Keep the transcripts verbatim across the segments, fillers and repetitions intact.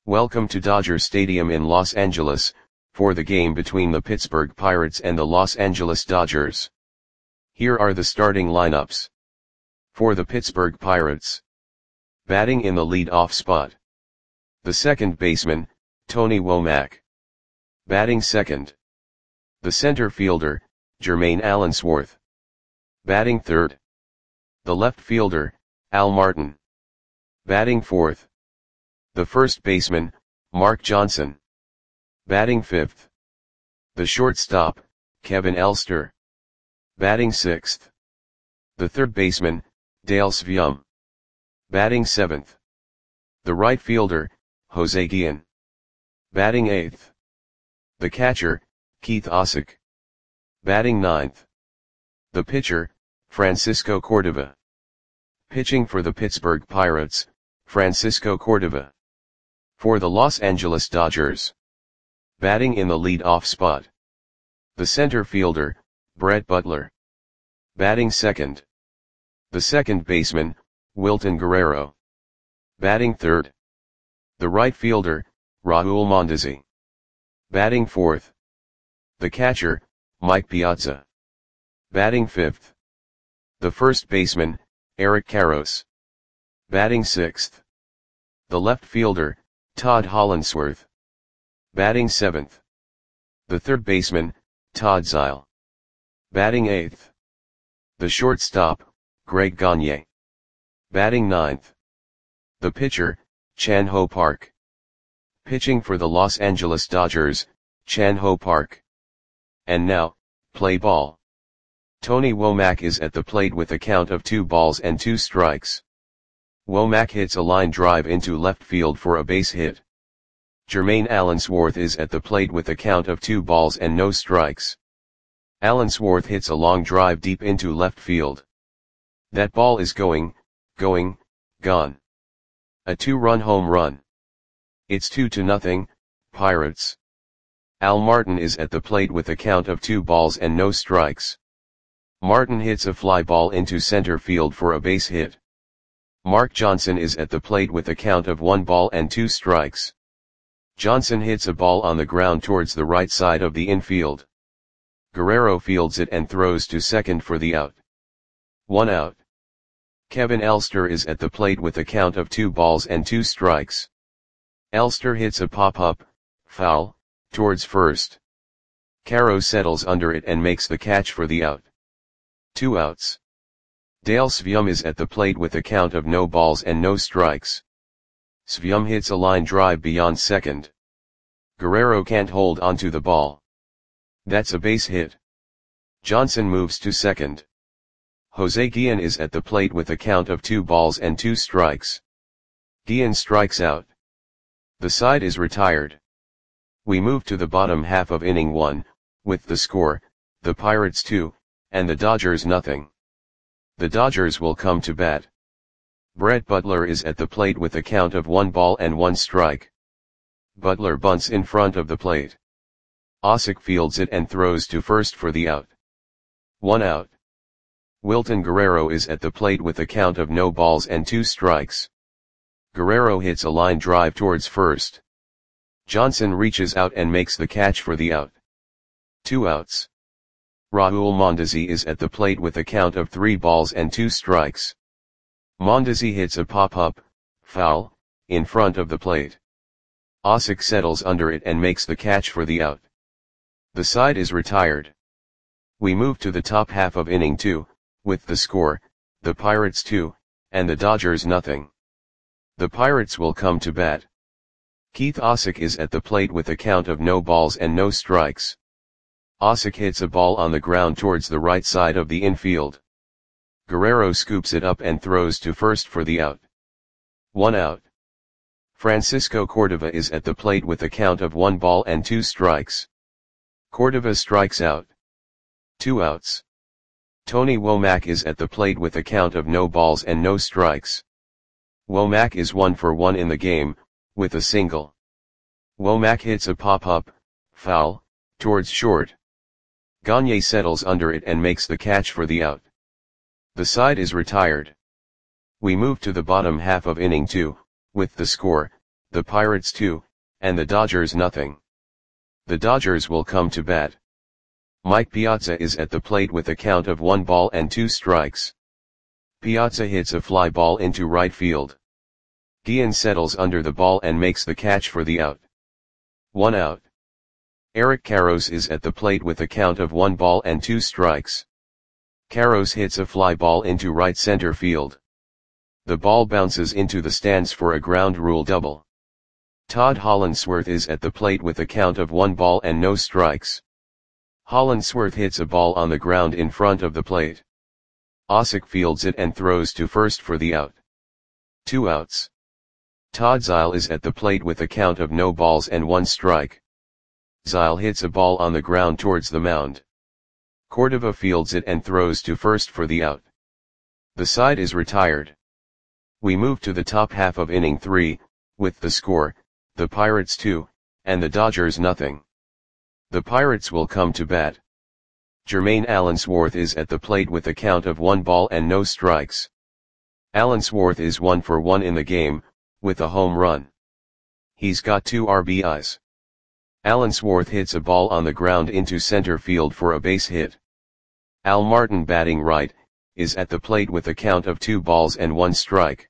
Welcome to Dodger Stadium in Los Angeles, for the game between the Pittsburgh Pirates and the Los Angeles Dodgers. Here are the starting lineups. For the Pittsburgh Pirates. Batting in the lead-off spot. The second baseman, Tony Womack. Batting second. The center fielder, Jermaine Allensworth. Batting third. The left fielder, Al Martin. Batting fourth. The first baseman, Mark Johnson. Batting fifth. The shortstop, Kevin Elster. Batting sixth. The third baseman, Dale Sveum. Batting seventh. The right fielder, Jose Guillen. Batting eighth. The catcher, Keith Ossick. Batting ninth. The pitcher, Francisco Cordova. Pitching for the Pittsburgh Pirates, Francisco Cordova. For the Los Angeles Dodgers. Batting in the lead-off spot. The center fielder, Brett Butler. Batting second. The second baseman, Wilton Guerrero. Batting third. The right fielder, Raul Mondesi. Batting fourth. The catcher, Mike Piazza. Batting fifth. The first baseman, Eric Karros. Batting sixth. The left fielder, Todd Hollandsworth. Batting seventh. The third baseman, Todd Zeile. Batting eighth. The shortstop, Greg Gagne. Batting ninth. The pitcher, Chan Ho Park. Pitching for the Los Angeles Dodgers, Chan Ho Park. And now, play ball. Tony Womack is at the plate with a count of two balls and two strikes. Womack hits a line drive into left field for a base hit. Jermaine Allensworth is at the plate with a count of two balls and no strikes. Allensworth hits a long drive deep into left field. That ball is going, going, gone. A two-run home run. It's two to nothing, Pirates. Al Martin is at the plate with a count of two balls and no strikes. Martin hits a fly ball into center field for a base hit. Mark Johnson is at the plate with a count of one ball and two strikes. Johnson hits a ball on the ground towards the right side of the infield. Guerrero fields it and throws to second for the out. One out. Kevin Elster is at the plate with a count of two balls and two strikes. Elster hits a pop-up, foul, towards first. Karros settles under it and makes the catch for the out. Two outs. Dale Sveum is at the plate with a count of no balls and no strikes. Sveum hits a line drive beyond second. Guerrero can't hold onto the ball. That's a base hit. Johnson moves to second. Jose Guillen is at the plate with a count of two balls and two strikes. Guillen strikes out. The side is retired. We move to the bottom half of inning one, with the score, the Pirates two, and the Dodgers nothing. The Dodgers will come to bat. Brett Butler is at the plate with a count of one ball and one strike. Butler bunts in front of the plate. Ossick fields it and throws to first for the out. One out. Wilton Guerrero is at the plate with a count of no balls and two strikes. Guerrero hits a line drive towards first. Johnson reaches out and makes the catch for the out. Two outs. Raul Mondesi is at the plate with a count of three balls and two strikes. Mondesi hits a pop-up, foul, in front of the plate. Ossick settles under it and makes the catch for the out. The side is retired. We move to the top half of inning two, with the score, the Pirates two, and the Dodgers nothing. The Pirates will come to bat. Keith Ossick is at the plate with a count of no balls and no strikes. Ossick hits a ball on the ground towards the right side of the infield. Guerrero scoops it up and throws to first for the out. One out. Francisco Cordova is at the plate with a count of one ball and two strikes. Cordova strikes out. Two outs. Tony Womack is at the plate with a count of no balls and no strikes. Womack is one for one in the game, with a single. Womack hits a pop-up, foul, towards short. Gagne settles under it and makes the catch for the out. The side is retired. We move to the bottom half of inning two, with the score, the Pirates two, and the Dodgers nothing. The Dodgers will come to bat. Mike Piazza is at the plate with a count of one ball and two strikes. Piazza hits a fly ball into right field. Guillen settles under the ball and makes the catch for the out. One out. Eric Karros is at the plate with a count of one ball and two strikes. Karros hits a fly ball into right center field. The ball bounces into the stands for a ground rule double. Todd Hollandsworth is at the plate with a count of one ball and no strikes. Hollandsworth hits a ball on the ground in front of the plate. Osik fields it and throws to first for the out. Two outs. Todd Zeile is at the plate with a count of no balls and one strike. Zeile hits a ball on the ground towards the mound. Cordova fields it and throws to first for the out. The side is retired. We move to the top half of inning three, with the score, the Pirates two, and the Dodgers nothing. The Pirates will come to bat. Jermaine Allensworth is at the plate with a count of one ball and no strikes. Allensworth is one for one in the game, with a home run. He's got two R B Is. Allensworth hits a ball on the ground into center field for a base hit. Al Martin, batting right, is at the plate with a count of two balls and one strike.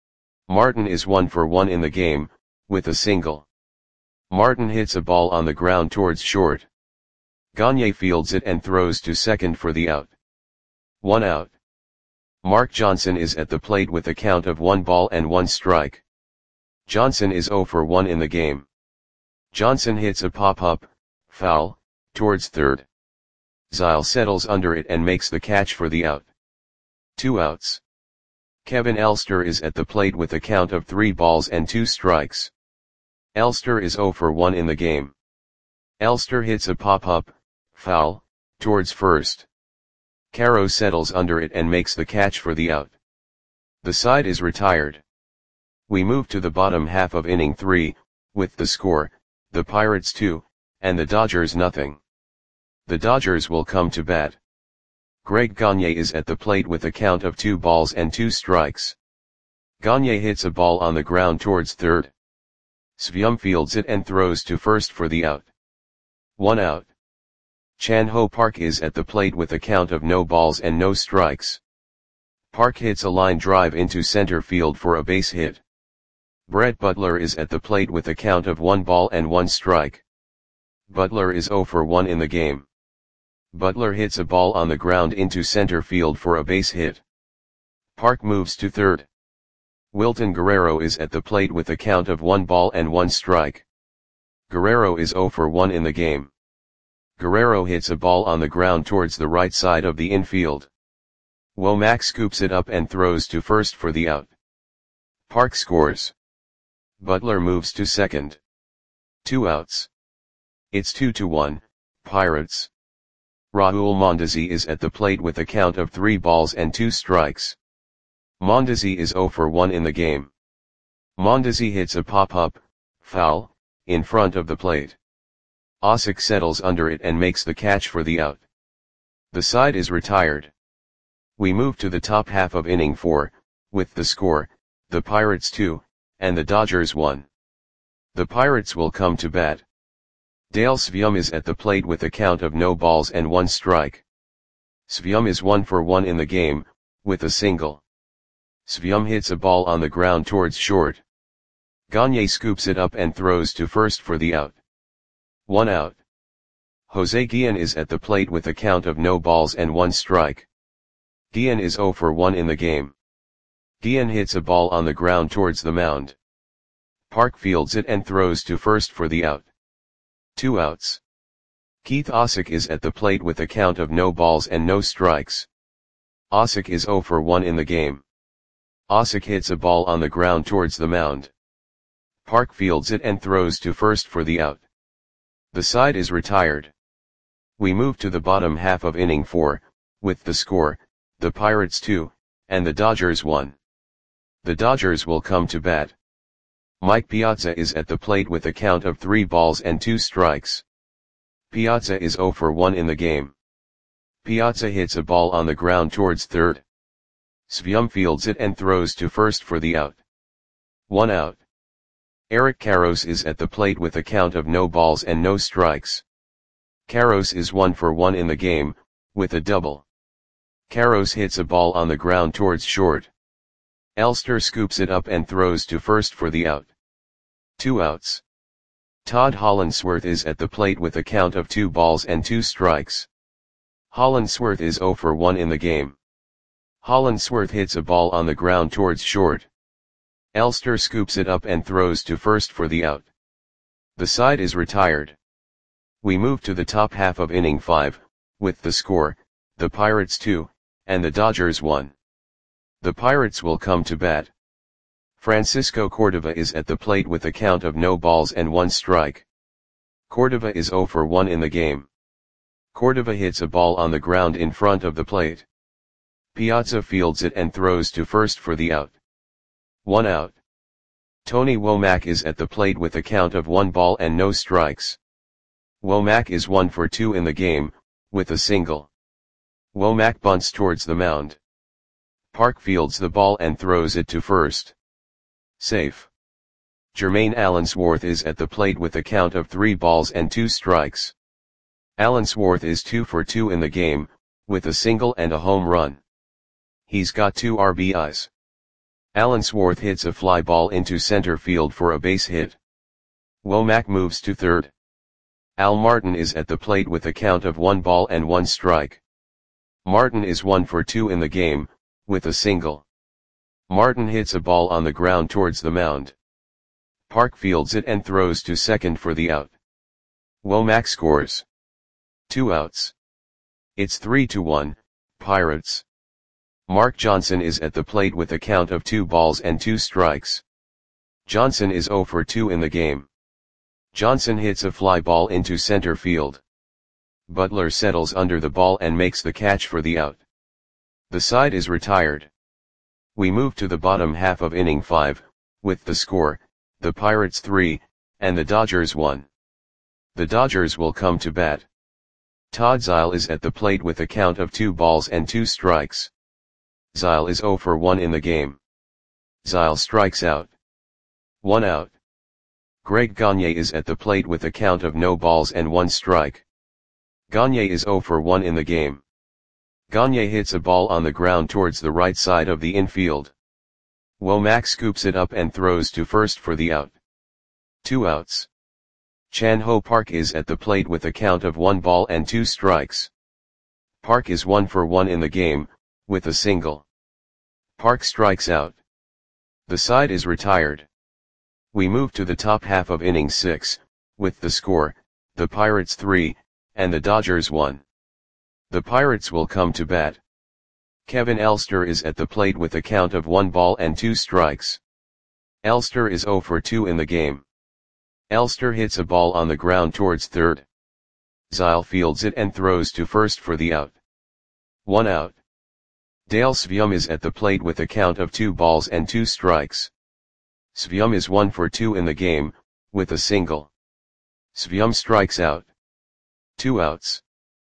Martin is one for one in the game, with a single. Martin hits a ball on the ground towards short. Gagne fields it and throws to second for the out. One out. Mark Johnson is at the plate with a count of one ball and one strike. Johnson is zero for one in the game. Johnson hits a pop-up, foul, towards third. Zeile settles under it and makes the catch for the out. Two outs. Kevin Elster is at the plate with a count of three balls and two strikes. Elster is zero for one in the game. Elster hits a pop-up, foul, towards first. Karros settles under it and makes the catch for the out. The side is retired. We move to the bottom half of inning three, with the score, the Pirates two, and the Dodgers nothing. The Dodgers will come to bat. Greg Gagne is at the plate with a count of two balls and two strikes. Gagne hits a ball on the ground towards third. Svium fields it and throws to first for the out. One out. Chan Ho Park is at the plate with a count of no balls and no strikes. Park hits a line drive into center field for a base hit. Brett Butler is at the plate with a count of one ball and one strike. Butler is zero for one in the game. Butler hits a ball on the ground into center field for a base hit. Park moves to third. Wilton Guerrero is at the plate with a count of one ball and one strike. Guerrero is zero for one in the game. Guerrero hits a ball on the ground towards the right side of the infield. Womack scoops it up and throws to first for the out. Park scores. Butler moves to second. Two outs. It's two to one, Pirates. Raul Mondesi is at the plate with a count of three balls and two strikes. Mondesi is zero for one in the game. Mondesi hits a pop-up, foul, in front of the plate. Osik settles under it and makes the catch for the out. The side is retired. We move to the top half of inning four, with the score, the Pirates two, and the Dodgers one. The Pirates will come to bat. Dale Svium is at the plate with a count of no balls and one strike. Svium is one for one in the game, with a single. Svium hits a ball on the ground towards short. Gagne scoops it up and throws to first for the out. One out. Jose Guillen is at the plate with a count of no balls and one strike. Guillen is zero for one in the game. Guillen hits a ball on the ground towards the mound. Park fields it and throws to first for the out. Two outs. Keith Osik is at the plate with a count of no balls and no strikes. Osik is zero for one in the game. Osik hits a ball on the ground towards the mound. Park fields it and throws to first for the out. The side is retired. We move to the bottom half of inning four, with the score, the Pirates two, and the Dodgers one. The Dodgers will come to bat. Mike Piazza is at the plate with a count of three balls and two strikes. Piazza is zero for one in the game. Piazza hits a ball on the ground towards third. Svium fields it and throws to first for the out. One out. Eric Karros is at the plate with a count of no balls and no strikes. Karros is one for one in the game, with a double. Karros hits a ball on the ground towards short. Elster scoops it up and throws to first for the out. Two outs. Todd Hollandsworth is at the plate with a count of two balls and two strikes. Hollandsworth is zero for one in the game. Hollandsworth hits a ball on the ground towards short. Elster scoops it up and throws to first for the out. The side is retired. We move to the top half of inning five, with the score, the Pirates two, and the Dodgers one. The Pirates will come to bat. Francisco Cordova is at the plate with a count of no balls and one strike. Cordova is zero for one in the game. Cordova hits a ball on the ground in front of the plate. Piazza fields it and throws to first for the out. One out. Tony Womack is at the plate with a count of one ball and no strikes. Womack is one for two in the game, with a single. Womack bunts towards the mound. Park fields the ball and throws it to first. Safe. Jermaine Allensworth is at the plate with a count of three balls and two strikes. Allensworth is two for two in the game, with a single and a home run. He's got two R B Is. Allensworth hits a fly ball into center field for a base hit. Womack moves to third. Al Martin is at the plate with a count of one ball and one strike. Martin is one for two in the game, with a single. Martin hits a ball on the ground towards the mound. Park fields it and throws to second for the out. Womack scores. Two outs. It's three to one, Pirates. Mark Johnson is at the plate with a count of two balls and two strikes. Johnson is zero for two in the game. Johnson hits a fly ball into center field. Butler settles under the ball and makes the catch for the out. The side is retired. We move to the bottom half of inning five, with the score, the Pirates three, and the Dodgers one. The Dodgers will come to bat. Todd Zeile is at the plate with a count of two balls and two strikes. Zeile is zero for one in the game. Zeile strikes out. One out. Greg Gagne is at the plate with a count of no balls and one strike. Gagne is zero for one in the game. Gagne hits a ball on the ground towards the right side of the infield. Womack scoops it up and throws to first for the out. Two outs. Chan Ho Park is at the plate with a count of one ball and two strikes. Park is one for one in the game, with a single. Park strikes out. The side is retired. We move to the top half of inning six, with the score, the Pirates three, and the Dodgers one. The Pirates will come to bat. Kevin Elster is at the plate with a count of one ball and two strikes. Elster is zero for two in the game. Elster hits a ball on the ground towards third. Zeile fields it and throws to first for the out. One out. Dale Svium is at the plate with a count of two balls and two strikes. Svium is one for two in the game, with a single. Svium strikes out. Two outs.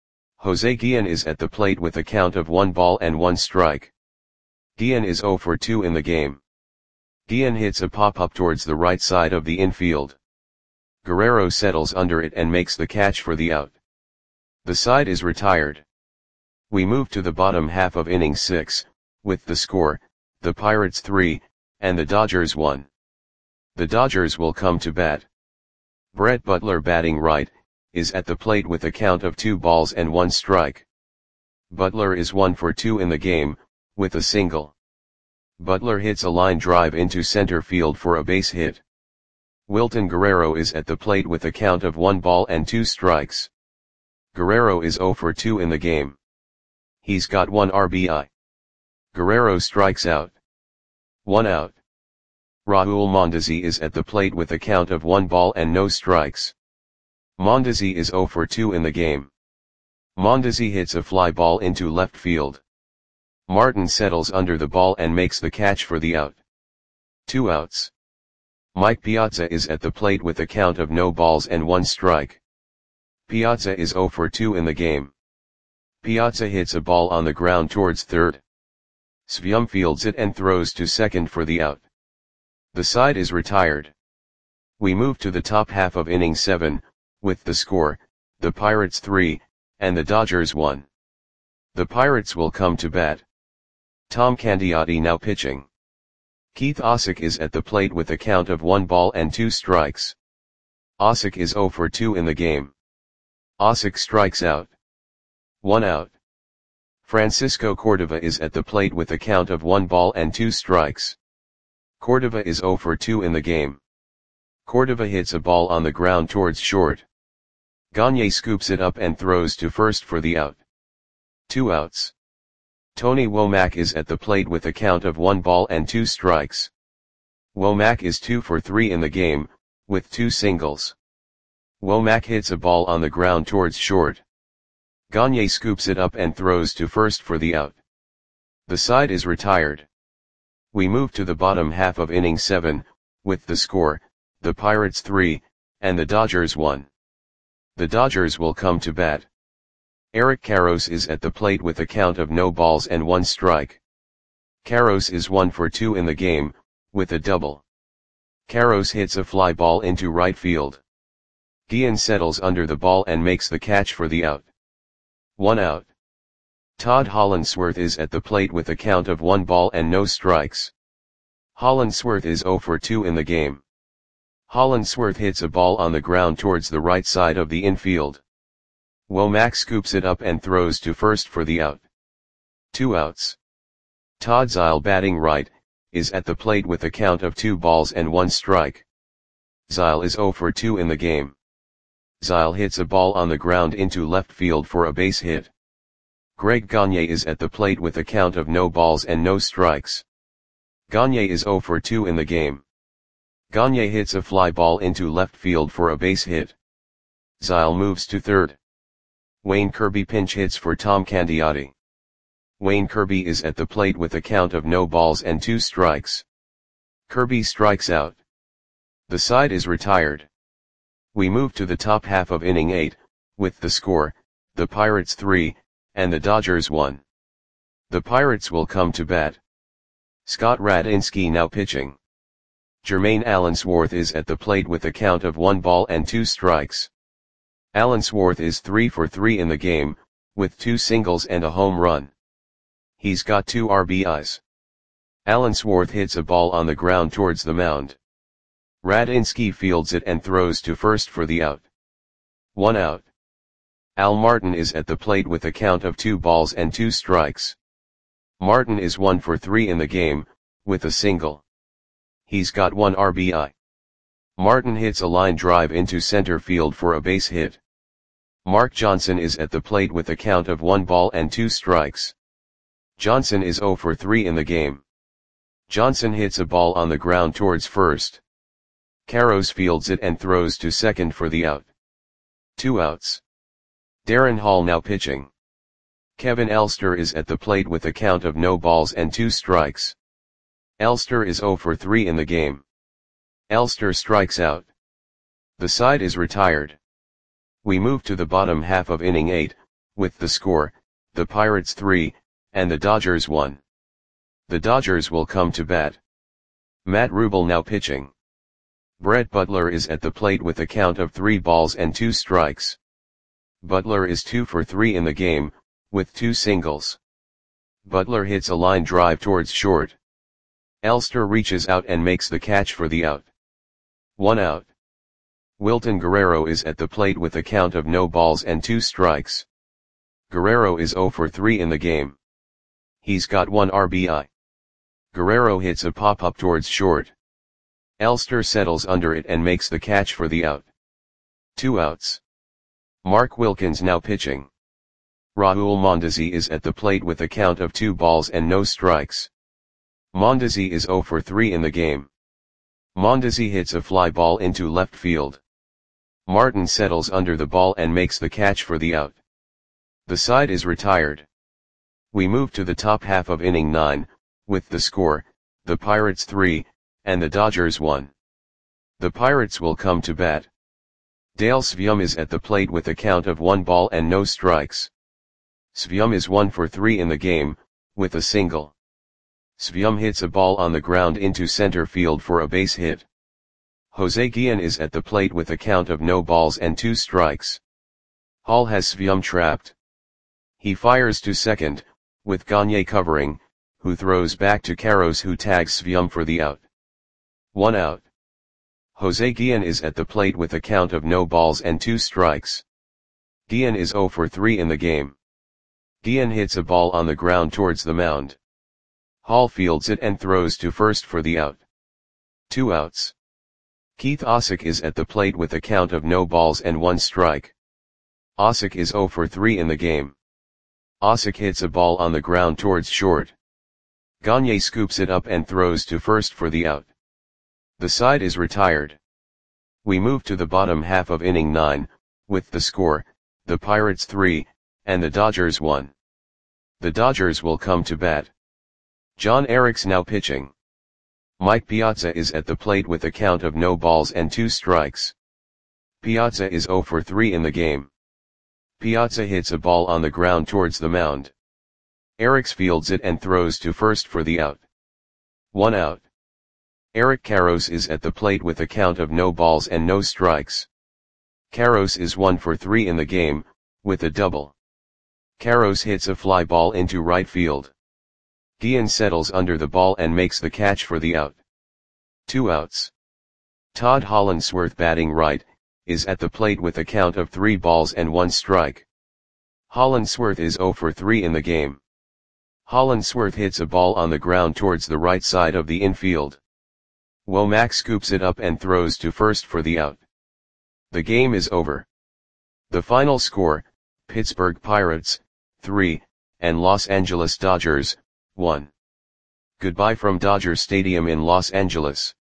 Jose Guillen is at the plate with a count of one ball and one strike. Guillen is zero for two in the game. Guillen hits a pop-up towards the right side of the infield. Guerrero settles under it and makes the catch for the out. The side is retired. We move to the bottom half of inning six, with the score, the Pirates three, and the Dodgers one. The Dodgers will come to bat. Brett Butler, batting right, is at the plate with a count of two balls and one strike. Butler is one for two in the game, with a single. Butler hits a line drive into center field for a base hit. Wilton Guerrero is at the plate with a count of one ball and two strikes. Guerrero is zero for two in the game. He's got one R B I. Guerrero strikes out. One out. Raul Mondesi is at the plate with a count of one ball and no strikes. Mondesi is zero for two in the game. Mondesi hits a fly ball into left field. Martin settles under the ball and makes the catch for the out. Two outs. Mike Piazza is at the plate with a count of no balls and one strike. Piazza is zero for two in the game. Piazza hits a ball on the ground towards third. Svium fields it and throws to second for the out. The side is retired. We move to the top half of inning seven, with the score, the Pirates three, and the Dodgers one. The Pirates will come to bat. Tom Candiotti now pitching. Keith Osick is at the plate with a count of one ball and two strikes. Osick is oh for two in the game. Osick strikes out. One out. Francisco Cordova is at the plate with a count of one ball and two strikes. Cordova is oh for two in the game. Cordova hits a ball on the ground towards short. Gagne scoops it up and throws to first for the out. Two outs. Tony Womack is at the plate with a count of one ball and two strikes. Womack is two for three in the game, with two singles. Womack hits a ball on the ground towards short. Gagne scoops it up and throws to first for the out. The side is retired. We move to the bottom half of inning seven, with the score, the Pirates three, and the Dodgers one. The Dodgers will come to bat. Eric Karros is at the plate with a count of no balls and one strike. Karros is one for two in the game, with a double. Karros hits a fly ball into right field. Guillen settles under the ball and makes the catch for the out. One out. Todd Hollandsworth is at the plate with a count of one ball and no strikes. Hollandsworth is oh for two in the game. Hollandsworth hits a ball on the ground towards the right side of the infield. Womack scoops it up and throws to first for the out. Two outs. Todd Zeile, batting right, is at the plate with a count of two balls and one strike. Zeile is oh for two in the game. Zeile hits a ball on the ground into left field for a base hit. Greg Gagne is at the plate with a count of no balls and no strikes. Gagne is oh for two in the game. Gagne hits a fly ball into left field for a base hit. Zeile moves to third. Wayne Kirby pinch hits for Tom Candiotti. Wayne Kirby is at the plate with a count of no balls and two strikes. Kirby strikes out. The side is retired. We move to the top half of inning eight, with the score, the Pirates three, and the Dodgers one. The Pirates will come to bat. Scott Radinsky now pitching. Jermaine Allensworth is at the plate with a count of one ball and two strikes. Allensworth is three for three in the game, with two singles and a home run. He's got two R B Is. Allensworth hits a ball on the ground towards the mound. Radinsky fields it and throws to first for the out. One out. Al Martin is at the plate with a count of two balls and two strikes. Martin is one for three in the game, with a single. He's got one R B I. Martin hits a line drive into center field for a base hit. Mark Johnson is at the plate with a count of one ball and two strikes. Johnson is oh for three in the game. Johnson hits a ball on the ground towards first. Karros fields it and throws to second for the out. Two outs. Darren Hall now pitching. Kevin Elster is at the plate with a count of no balls and two strikes. Elster is oh for three in the game. Elster strikes out. The side is retired. We move to the bottom half of inning eight, with the score, the Pirates three, and the Dodgers one. The Dodgers will come to bat. Matt Rubel now pitching. Brett Butler is at the plate with a count of three balls and two strikes. Butler is two for three in the game, with two singles. Butler hits a line drive towards short. Elster reaches out and makes the catch for the out. One out. Wilton Guerrero is at the plate with a count of no balls and two strikes. Guerrero is oh for three in the game. He's got one R B I. Guerrero hits a pop-up towards short. Elster settles under it and makes the catch for the out. Two outs. Mark Wilkins now pitching. Raul Mondesi is at the plate with a count of two balls and no strikes. Mondesi is oh for three in the game. Mondesi hits a fly ball into left field. Martin settles under the ball and makes the catch for the out. The side is retired. We move to the top half of inning nine, with the score, the Pirates three, and the Dodgers one. The Pirates will come to bat. Dale Svium is at the plate with a count of one ball and no strikes. Svium is one for three in the game, with a single. Svium hits a ball on the ground into center field for a base hit. Jose Guillen is at the plate with a count of no balls and two strikes. Hall has Svium trapped. He fires to second, with Gagne covering, who throws back to Karros, who tags Svium for the out. One out. Jose Guillen is at the plate with a count of no balls and two strikes. Guillen is zero for three in the game. Guillen hits a ball on the ground towards the mound. Hall fields it and throws to first for the out. Two outs. Keith Osick is at the plate with a count of no balls and one strike. Osick is zero for three in the game. Osick hits a ball on the ground towards short. Gagne scoops it up and throws to first for the out. The side is retired. We move to the bottom half of inning nine, with the score, the Pirates three, and the Dodgers one. The Dodgers will come to bat. John Erick's now pitching. Mike Piazza is at the plate with a count of no balls and two strikes. Piazza is zero for three in the game. Piazza hits a ball on the ground towards the mound. Eriks fields it and throws to first for the out. One out. Eric Karros is at the plate with a count of no balls and no strikes. Karros is one for three in the game, with a double. Karros hits a fly ball into right field. Guillen settles under the ball and makes the catch for the out. Two outs. Todd Hollandsworth, batting right, is at the plate with a count of three balls and one strike. Hollandsworth is zero for three in the game. Hollandsworth hits a ball on the ground towards the right side of the infield. Womack scoops it up and throws to first for the out. The game is over. The final score, Pittsburgh Pirates, three, and Los Angeles Dodgers, one. Goodbye from Dodger Stadium in Los Angeles.